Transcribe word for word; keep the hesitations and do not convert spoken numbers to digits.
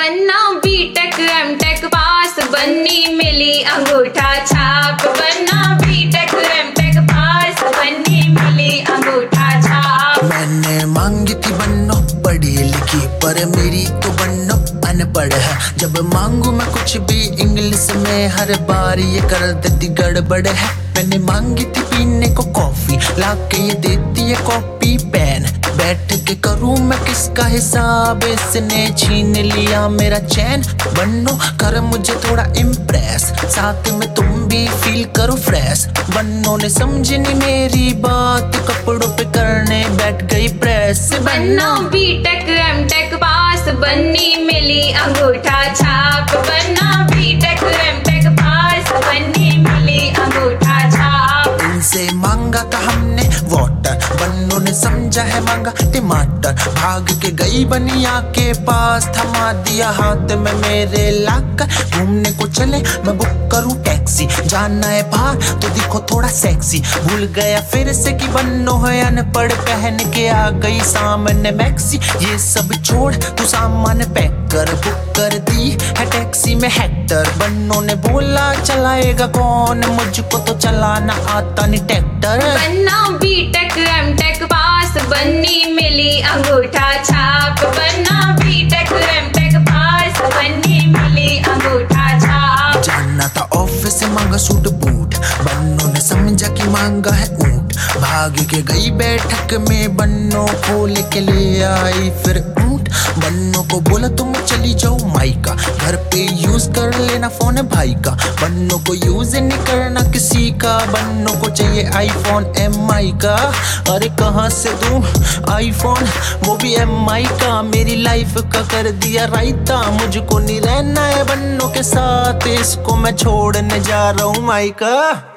बनना BTech MTech पास, बन्नी मिली अंगूठा छाप। बनना बीटेक एमटेक पास, बन्नी मिली अंगूठा छाप। मैंने मांगी थी बन्नो पढ़ी लिखी, पर मेरी तो बन्नो अनपढ़ है। जब मांगू मैं कुछ भी इंग्लिश में, हर बार ये कर देती गड़बड़ है। मैंने मांगी थी पीने को कॉफी, लाके ये देती है कॉपी पेन। बैठ के करूं मैं किसका हिसाब, इसने छीन लिया मेरा चैन। बन्नो कर मुझे थोड़ा इम्प्रेस, साथ में तुम भी फील करो फ्रेश। बन्नो ने समझी नहीं मेरी बात, कपड़ों पे करने बैठ गई प्रेस। बनना बीटेक एमटेक पास, बन्नी मिली अंगूठा छाप। बनना बीटेक एमटेक पास, बन्नी मिली अंगूठा छाप। इनसे मांगा था हमने वाटर, बन्नो ने समझा है मांगा टमाटर। भाग के गई बनिया के पास, थमा दिया हाथ में मेरे लाकर। घूमने को चले मैं बुक करूं टैक्सी, जाना है बाहर तो दिखो थोड़ा सेक्सी। भूल गया फिर से कि बन्नो है अनपढ़, पहन के आ गई सामने मैक्सी। ये सब छोड़ तू सामान पैक कर, बुक कर दी है टैक्सी में हेक्टर। बन्नो ने बोला चलाएगा कौन, मुझको तो चलाना आता नहीं ट्रैक्टर। बनना बीटेक एमटेक पास, बन्नी मिली अंगूठा छाप। बनना बीटेक एमटेक पास, बन्नी मिली अंगूठा छाप। जाना था ऑफिस से मांगा सूट बूट, बन्नो ने समझा कि मांगा है ऊंट। भाग के गई बैठक में, बन्नो खोल के ले आई फिर ऊंट। बन्नो को बोला तुम चली जाओ माइका, घर पे यूज कर लेना फोन भाई का। बन्नो को यूज नहीं करना किसी का, बन्नो को चाहिए आईफोन एम आई का। अरे कहाँ से दूं आईफोन, वो भी एम आई का। मेरी लाइफ का कर दिया रायता, मुझको नहीं रहना है बन्नो के साथ, इसको मैं छोड़ने जा रहा हूँ माइका।